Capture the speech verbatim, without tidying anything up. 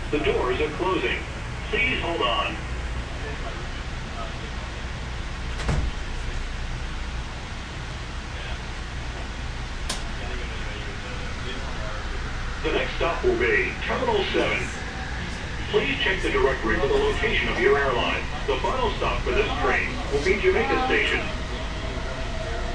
The doors are closing. Please hold on. The next stop will be Terminal seven. Please check the directory for the location of your airline. The final stop for this train will be Jamaica Station.